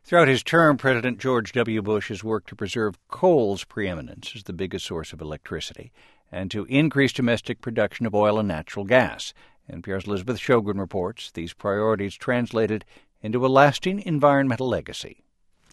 Throughout his term, President George W. Bush has worked to preserve coal's preeminence as the biggest source of electricity and to increase domestic production of oil and natural gas. NPR's Elizabeth Sjogren reports these priorities translated into a lasting environmental legacy.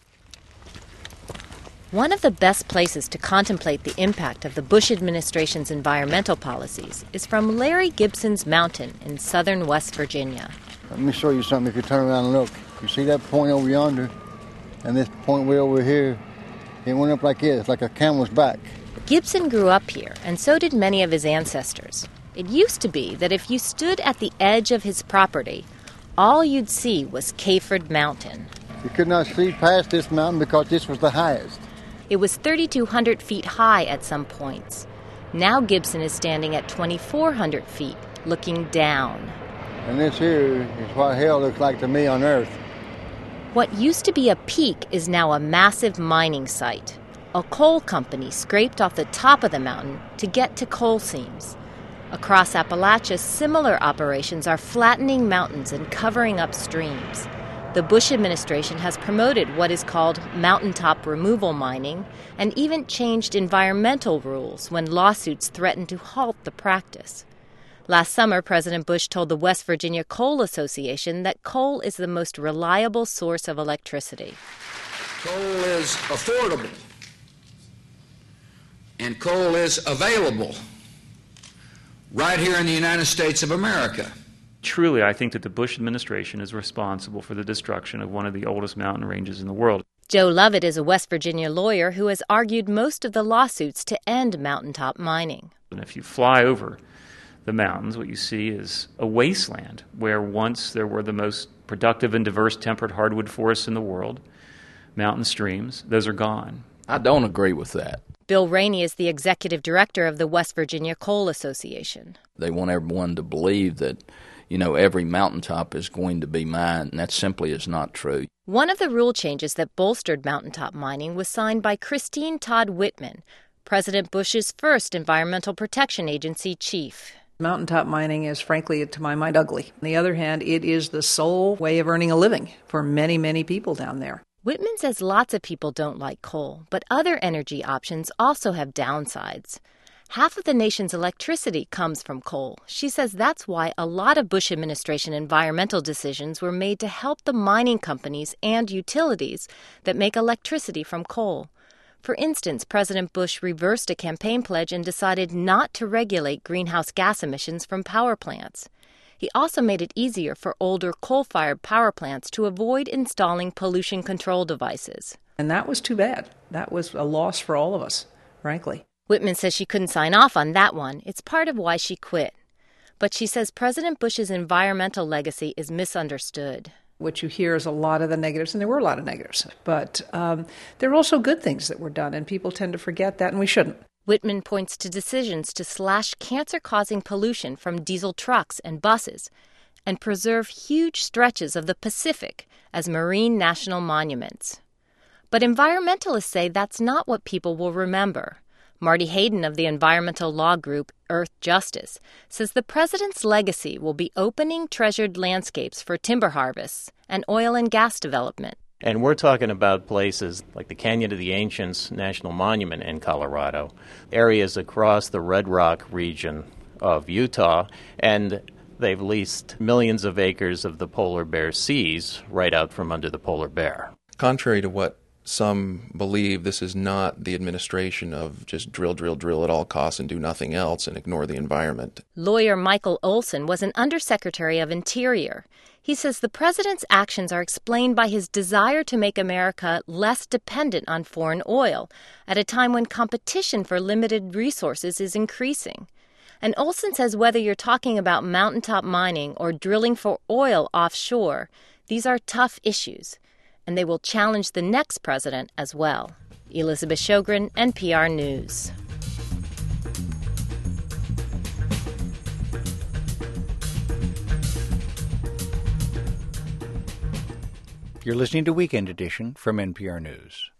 One of the best places to contemplate the impact of the Bush administration's environmental policies is from Larry Gibson's Mountain in southern West Virginia. Let me show you something if you turn around and look. You see that point over yonder and this point way over here? It went up like this, like a camel's back. Gibson grew up here, and so did many of his ancestors. It used to be that if you stood at the edge of his property, all you'd see was Caford Mountain. You could not see past this mountain because this was the highest. It was 3,200 feet high at some points. Now Gibson is standing at 2,400 feet, looking down. And this here is what hell looks like to me on Earth. What used to be a peak is now a massive mining site. A coal company scraped off the top of the mountain to get to coal seams. Across Appalachia, similar operations are flattening mountains and covering up streams. The Bush administration has promoted what is called mountaintop removal mining and even changed environmental rules when lawsuits threatened to halt the practice. Last summer, President Bush told the West Virginia Coal Association that coal is the most reliable source of electricity. Coal is affordable, and coal is available right here in the United States of America. Truly, I think that the Bush administration is responsible for the destruction of one of the oldest mountain ranges in the world. Joe Lovett is a West Virginia lawyer who has argued most of the lawsuits to end mountaintop mining. And if you fly over the mountains, what you see is a wasteland where once there were the most productive and diverse temperate hardwood forests in the world, mountain streams, those are gone. I don't agree with that. Bill Rainey is the executive director of the West Virginia Coal Association. They want everyone to believe that, every mountaintop is going to be mined, and that simply is not true. One of the rule changes that bolstered mountaintop mining was signed by Christine Todd Whitman, President Bush's first Environmental Protection Agency chief. Mountaintop mining is, frankly, to my mind, ugly. On the other hand, it is the sole way of earning a living for many, many people down there. Whitman says lots of people don't like coal, but other energy options also have downsides. Half of the nation's electricity comes from coal. She says that's why a lot of Bush administration environmental decisions were made to help the mining companies and utilities that make electricity from coal. For instance, President Bush reversed a campaign pledge and decided not to regulate greenhouse gas emissions from power plants. He also made it easier for older coal-fired power plants to avoid installing pollution control devices. And that was too bad. That was a loss for all of us, frankly. Whitman says she couldn't sign off on that one. It's part of why she quit. But she says President Bush's environmental legacy is misunderstood. What you hear is a lot of the negatives, and there were a lot of negatives. But there are also good things that were done, and people tend to forget that, and we shouldn't. Whitman points to decisions to slash cancer-causing pollution from diesel trucks and buses and preserve huge stretches of the Pacific as marine national monuments. But environmentalists say that's not what people will remember. Marty Hayden of the environmental law group Earth Justice says the president's legacy will be opening treasured landscapes for timber harvests and oil and gas development. And we're talking about places like the Canyon of the Ancients National Monument in Colorado, areas across the Red Rock region of Utah, and they've leased millions of acres of the polar bear seas right out from under the polar bear. Contrary to what some believe, this is not the administration of just drill at all costs and do nothing else and ignore the environment. Lawyer Michael Olson was an undersecretary of Interior. He says the president's actions are explained by his desire to make America less dependent on foreign oil at a time when competition for limited resources is increasing. And Olson says whether you're talking about mountaintop mining or drilling for oil offshore, these are tough issues, and they will challenge the next president as well. Elizabeth Sjogren, NPR News. You're listening to Weekend Edition from NPR News.